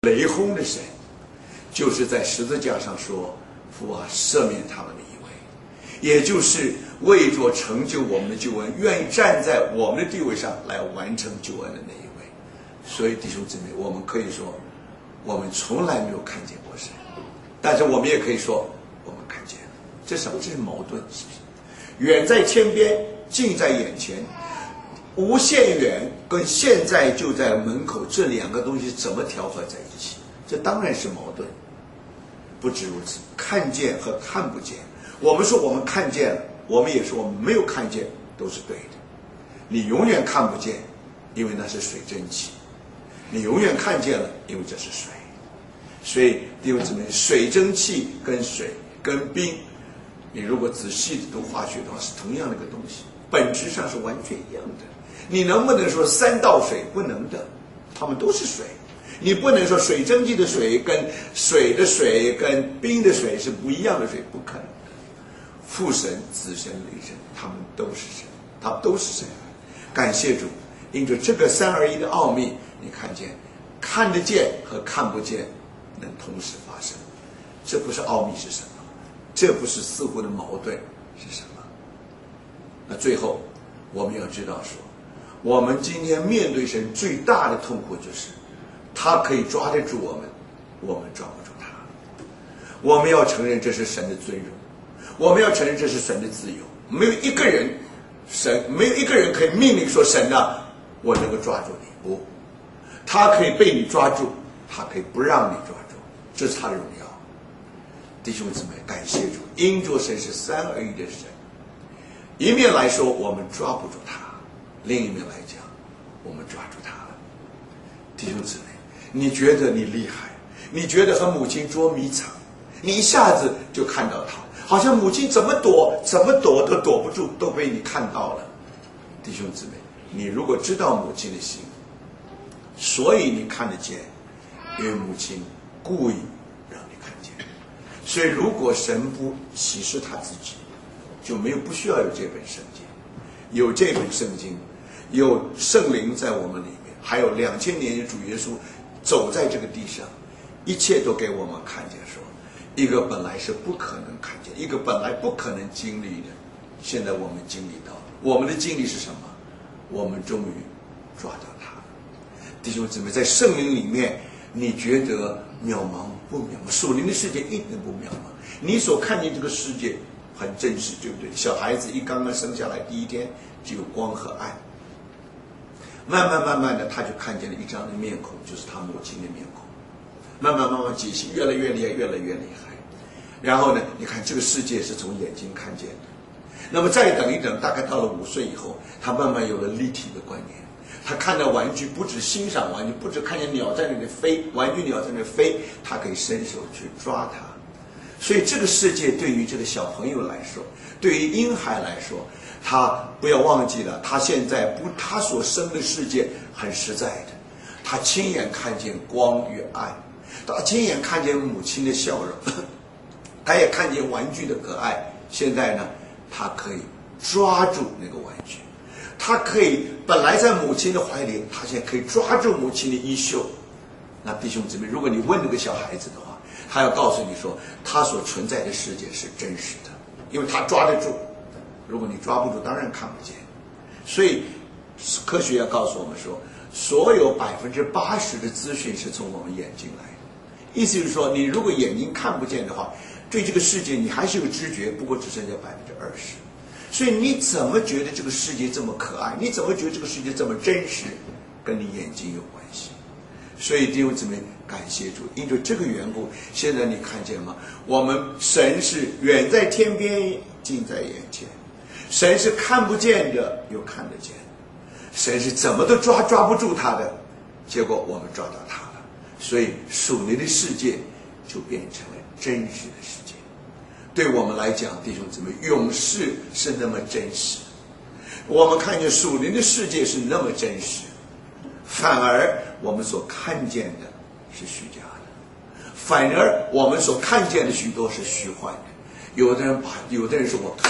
雷轰的神，就是在十字架上说：“父啊，赦免他们的一位。”也就是为着成就我们的救恩，愿意站在我们的地位上来完成救恩的那一位。所以弟兄姊妹，我们可以说，我们从来没有看见过神，但是我们也可以说，我们看见了。这什么？这是矛盾，是不是？远在天边，近在眼前。无限远跟现在就在门口，这两个东西怎么调和在一起？这当然是矛盾。不止如此，看见和看不见，我们说我们看见了，我们也说我们没有看见，都是对的。你永远看不见，因为那是水蒸气；你永远看见了，因为这是水。所以弟兄姊妹，水蒸气跟水跟冰，你如果仔细的读化学的话，是同样的一个东西，本质上是完全一样的。你能不能说三道水？不能的，它们都是水。你不能说水蒸气的水跟水的水跟冰的水是不一样的水，不可能的。父神、子神、雷神，他们都是神，他们都是神。感谢主，因着这个三而一的奥秘，你看见看得见和看不见能同时发生。这不是奥秘是什么？这不是似乎的矛盾是什么？那最后我们要知道说，我们今天面对神最大的痛苦就是他可以抓得住我们，我们抓不住他。我们要承认这是神的尊荣，我们要承认这是神的自由。没有一个人可以命令说神啊，我能够抓住你。不，他可以被你抓住，他可以不让你抓住，这是他的荣耀。弟兄姊妹，感谢主，因着神是三而一的神，一面来说我们抓不住他，另一面来讲我们抓住他了。弟兄姊妹，你觉得你厉害，你觉得和母亲捉迷藏，你一下子就看到他，好像母亲怎么躲都躲不住，都被你看到了。弟兄姊妹，你如果知道母亲的心，所以你看得见，因为母亲故意让你看见。所以如果神不启示他自己，就不需要有这本圣经。有这本圣经，有圣灵在我们里面，还有2000年的主耶稣走在这个地上，一切都给我们看见说，一个本来是不可能看见，一个本来不可能经历的，现在我们经历到了。我们的经历是什么？我们终于抓到它了。弟兄姊妹，在圣灵里面，你觉得渺茫不渺茫？属灵的世界一点不渺茫。你所看见这个世界很真实，对不对？小孩子刚刚生下来第一天就有光和爱，慢慢的他就看见了一张的面孔，就是他母亲的面孔。慢慢解析，越来越厉害，越来越厉害。然后呢，你看这个世界是从眼睛看见的。那么再等一等，大概到了5岁以后，他慢慢有了立体的观念。他看到玩具，不只欣赏玩具，不只看见鸟在那里飞，玩具鸟在那里飞，他可以伸手去抓它。所以这个世界对于这个小朋友来说，对于婴孩来说，他不要忘记了，他现在他所生的世界很实在的，他亲眼看见光与爱，他亲眼看见母亲的笑容，他也看见玩具的可爱。现在呢，他可以抓住那个玩具，他可以本来在母亲的怀里，他现在可以抓住母亲的衣袖。那弟兄姊妹，如果你问那个小孩子的话，他要告诉你说，他所存在的世界是真实的，因为他抓得住。如果你抓不住，当然看不见。所以科学要告诉我们说，所有80%的资讯是从我们眼睛来的。意思就是说，你如果眼睛看不见的话，对这个世界你还是有知觉，不过只剩下20%。所以你怎么觉得这个世界这么可爱？你怎么觉得这个世界这么真实？跟你眼睛有关系。所以弟兄姊妹，感谢主，因着这个缘故，现在你看见吗？我们神是远在天边，近在眼前。神是看不见的，又看得见。神是怎么都抓不住他的，结果我们抓到他了。所以属灵的世界就变成了真实的世界。对我们来讲，弟兄姊妹，永世是那么真实，我们看见属灵的世界是那么真实，反而我们所看见的是虚假的，反而我们所看见的许多是虚幻的。有的人说我看见了，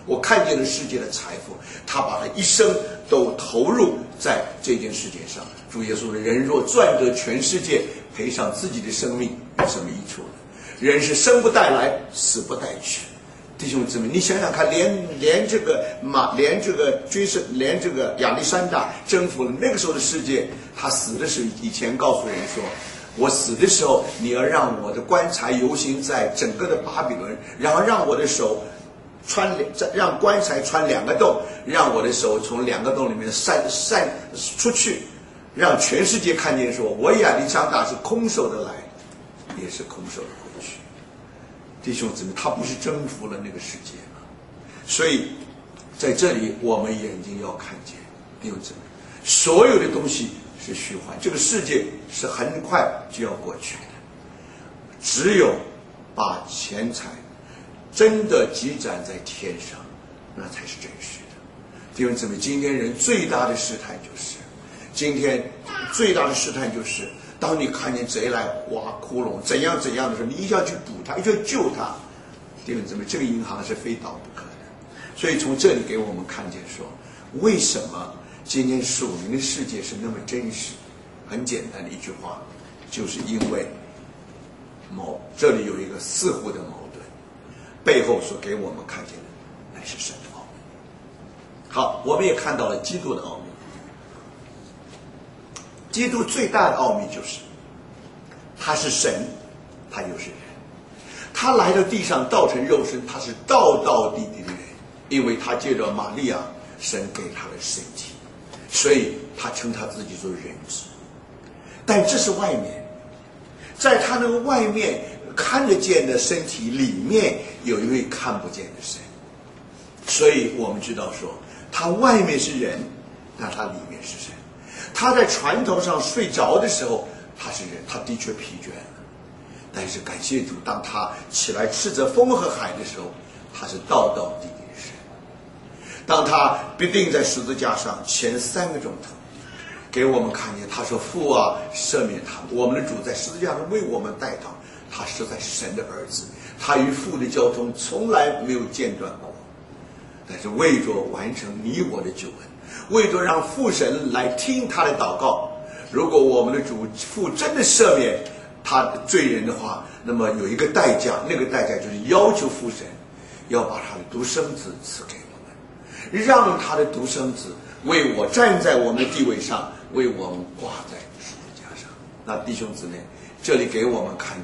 我看见了世界的财富，他把他一生都投入在这件事情上。主耶稣说：人若赚得全世界，赔上自己的生命，有什么益处呢？人是生不带来，死不带去。弟兄姊妹，你想想看，连这个亚历山大征服了那个时候的世界，他死的时候以前告诉人说，我死的时候，你要让我的棺材游行在整个的巴比伦，然后让我的手让棺材穿2个洞，让我的手从2个洞里面散出去，让全世界看见说，我亚历山大是空手的来，也是空手的回去。弟兄姊妹，他不是征服了那个世界吗？所以在这里我们眼睛要看见，弟兄姊妹，所有的东西是虚幻，这个世界是很快就要过去的。只有把钱财真的积攒在天上，那才是真实的。弟兄姊妹，今天人最大的试探就是，当你看见贼来挖窟窿怎样的时候，你一定要去补他，一定要救他。弟兄姊妹，这个银行是非倒不可的。所以从这里给我们看见说，为什么今天属灵的世界是那么真实？很简单的一句话，就是因为这里有一个似乎的矛盾，背后所给我们看见的乃是神的奥秘。好，我们也看到了基督的奥秘。基督最大的奥秘就是他是神，他又是人。他来到地上道成肉身，他是道地的人，因为他借着玛利亚，神给他的身体，所以他称他自己做人子。但这是外面，在他那个外面看得见的身体里面有一位看不见的神，所以我们知道说，他外面是人，但他里面是神。他在船头上睡着的时候，他是人，他的确疲倦了，但是感谢主，当他起来斥责风和海的时候，他是道地的神。当他被钉在十字架上前3个钟头，给我们看见他说，父啊，赦免他们。我们的主在十字架上为我们代祷，他实在是神的儿子，他与父的交通从来没有间断过。但是为着完成你我的救恩，为着让父神来听他的祷告，如果我们的主父真的赦免他的罪人的话，那么有一个代价，那个代价就是要求父神要把他的独生子赐给我们，让他的独生子为我站在我们的地位上，为我们挂在十字架上。那弟兄姊妹，这里给我们看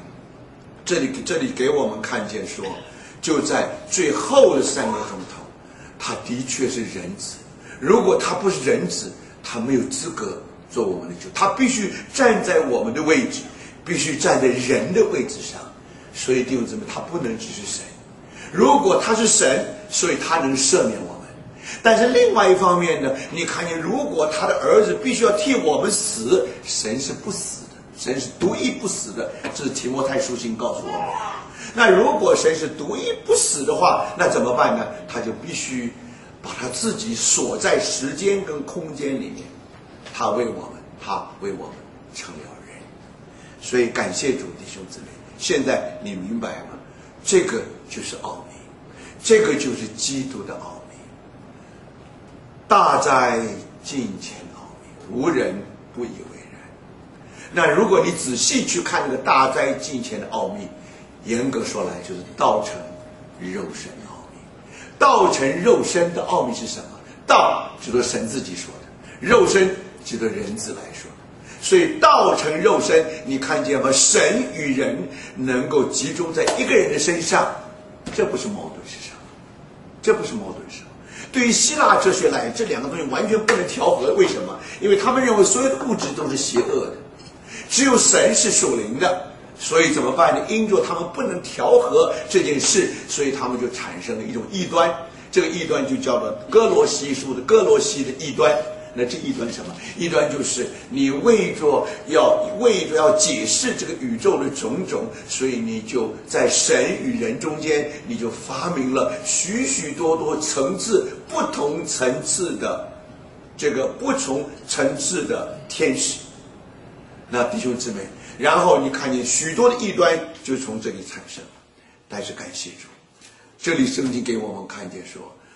见说，就在最后的3个钟头，他的确是人子。如果他不是人子，他没有资格做我们的主，他必须站在我们的位置，必须站在人的位置上。所以弟兄姊妹，他不能只是神。如果他是神，所以他能赦免我们。但是另外一方面呢，你看见如果他的儿子必须要替我们死，神是不死的，神是独一不死的，这是提摩太书信告诉我们。那如果神是独一不死的话，那怎么办呢？他就必须把他自己锁在时间跟空间里面，他为我们成了人。所以感谢主，弟兄姊妹，现在你明白吗？这个就是奥秘，这个就是基督的奥秘。大哉近前奥秘，无人不以为然。那如果你仔细去看这个大哉近前的奥秘，严格说来就是道成肉身的奥秘。道成肉身的奥秘是什么？道指的神自己说的，肉身指的人子来说的。所以道成肉身，你看见吗？神与人能够集中在一个人的身上，这不是矛盾是什么？这不是矛盾是什么？对于希腊哲学来，这2个东西完全不能调和。为什么？因为他们认为所有的物质都是邪恶的，只有神是属灵的。所以怎么办呢？因着他们不能调和这件事，所以他们就产生了一种异端。这个异端就叫做哥罗西书的哥罗西的异端。那这异端是什么？异端就是你为着要解释这个宇宙的种种，所以你就在神与人中间，你就发明了许许多多不同层次的天使。那弟兄姊妹，然后你看见许多的异端就从这里产生。但是感谢主，这里圣经给我们看见说，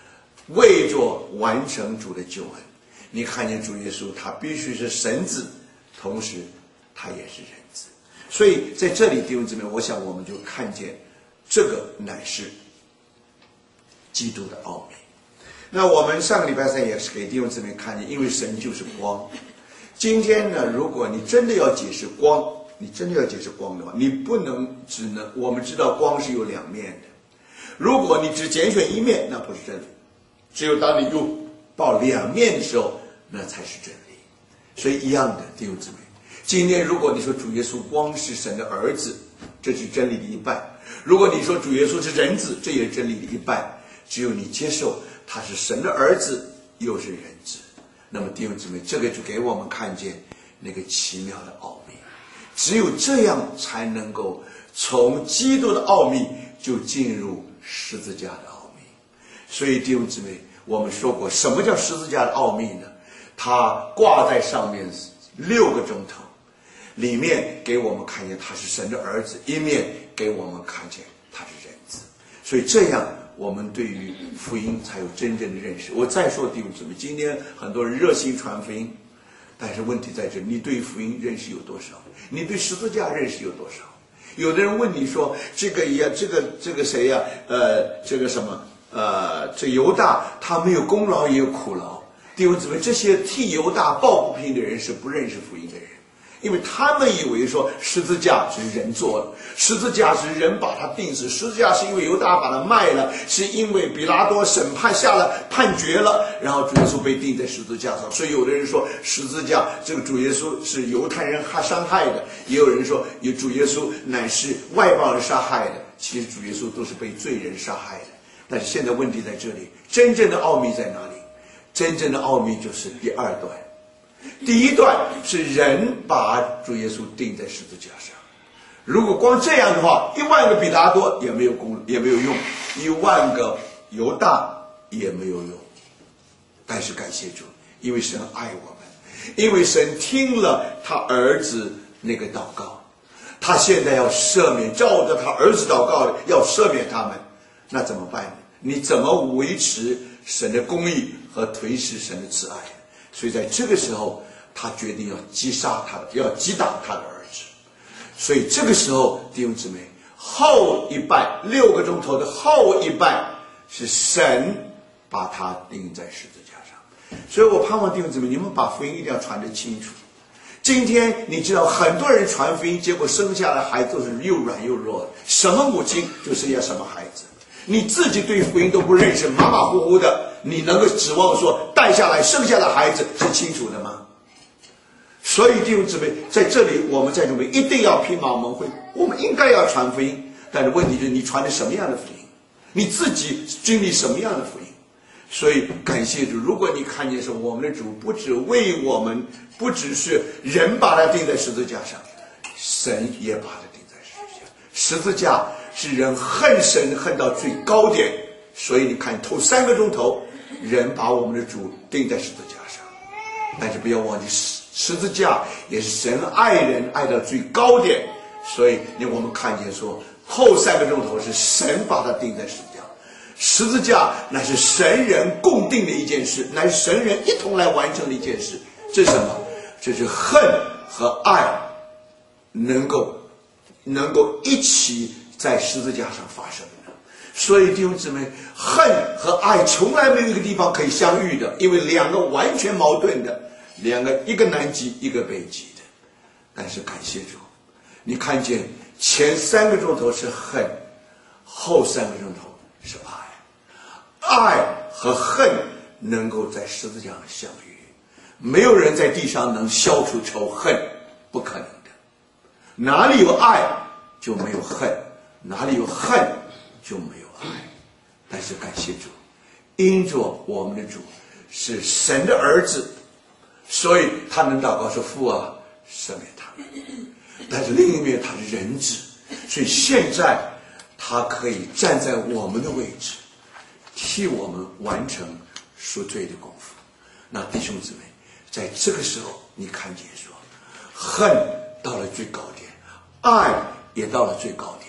为着完成主的救恩。你看见主耶稣，他必须是神子，同时他也是人子。所以在这里弟兄姊妹，我想我们就看见这个乃是基督的奥秘。那我们上个礼拜三也是给弟兄姊妹看见，因为神就是光。今天呢，如果你真的要解释光，你真的要解释光的话，你不能我们知道光是有两面的。如果你只拣选一面，那不是真理。只有当你拥抱两面的时候，那才是真理。所以一样的弟兄姊妹，今天如果你说主耶稣光是神的儿子，这是真理的一半；如果你说主耶稣是人子，这也是真理的一半。只有你接受他是神的儿子，又是人子，那么弟兄姊妹，这个就给我们看见那个奇妙的奥秘。只有这样才能够从基督的奥秘就进入十字架的奥秘。所以弟兄姊妹，我们说过什么叫十字架的奥秘呢？它挂在上面6个钟头，里面给我们看见他是神的儿子，一面给我们看见他是人子。所以这样我们对于福音才有真正的认识。我再说弟兄姊妹，今天很多人热心传福音，但是问题在这里，你对福音认识有多少？你对十字架认识有多少？有的人问你说，这个谁呀？这个什么？这犹大他没有功劳也有苦劳。弟兄姊妹，这些替犹大抱不平的人是不认识福音的人，因为他们以为说十字架是人做的，十字架是人把他钉死，十字架是因为犹大把他卖了，是因为比拉多审判下了判决了，然后主耶稣被钉在十字架上。所以有的人说十字架这个主耶稣是犹太人伤害的，也有人说主耶稣乃是外邦人杀害的。其实主耶稣都是被罪人杀害的。但是现在问题在这里，真正的奥秘在哪里？真正的奥秘就是第2段。第1段是人把主耶稣钉在十字架上。如果光这样的话，1万个比拉多也没有用，1万个犹大也没有用。但是感谢主，因为神爱我们，因为神听了他儿子那个祷告，他现在要赦免，照着他儿子祷告要赦免他们，那怎么办呢？你怎么维持神的公义和推视神的慈爱？所以在这个时候，他决定要要击打他的儿子。所以这个时候，弟兄姊妹，后一半6个钟头的后一半是神把他钉在十字架上。所以我盼望弟兄姊妹，你们把福音一定要传得清楚。今天你知道很多人传福音，结果生下来孩子都是又软又弱的，什么母亲就生下什么孩子。你自己对福音都不认识，马马虎虎的，你能够指望说带下来生下的孩子是清楚的吗？所以弟兄姊妹，在这里我们在这里一定要披麻蒙灰，我们应该要传福音，但是问题就是你传的什么样的福音，你自己经历什么样的福音。所以感谢主，如果你看见说我们的主不只为我们，不只是人把他钉在十字架上，神也把他钉在十字架。十字架是人恨神恨到最高点，所以你看头3个钟头人把我们的主钉在十字架上。但是不要忘记，十字架也是神爱人爱到最高点，所以我们看见说后3个钟头是神把他钉在十字架。十字架乃是神人共定的一件事，乃是神人一同来完成的一件事。这是什么？这是恨和爱能够一起在十字架上发生的。所以弟兄姊妹，恨和爱从来没有一个地方可以相遇的，因为2个完全矛盾的，一个南极一个北极的。但是感谢主，你看见前3个钟头是恨，后3个钟头是爱。爱和恨能够在十字架上相遇，没有人在地上能消除仇恨，不可能的。哪里有爱就没有恨，哪里有恨就没有爱。但是感谢主，因着我们的主是神的儿子，所以他能祷告说父啊，赦免他们。但是另一面他是人子，所以现在他可以站在我们的位置，替我们完成赎罪的功夫。那弟兄姊妹，在这个时候你看见说，恨到了最高点，爱也到了最高点，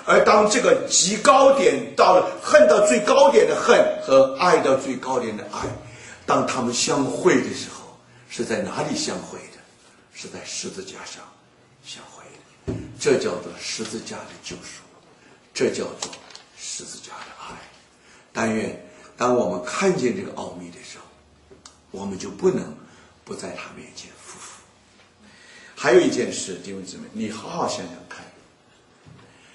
而当这个极高点到了恨到最高点的恨和爱到最高点的爱，当他们相会的时候，是在哪里相会的？是在十字架上相会的。这叫做十字架的救赎，这叫做十字架的爱。但愿当我们看见这个奥秘的时候，我们就不能不在他面前匍匐。还有一件事，弟兄姊妹，你好好想想看，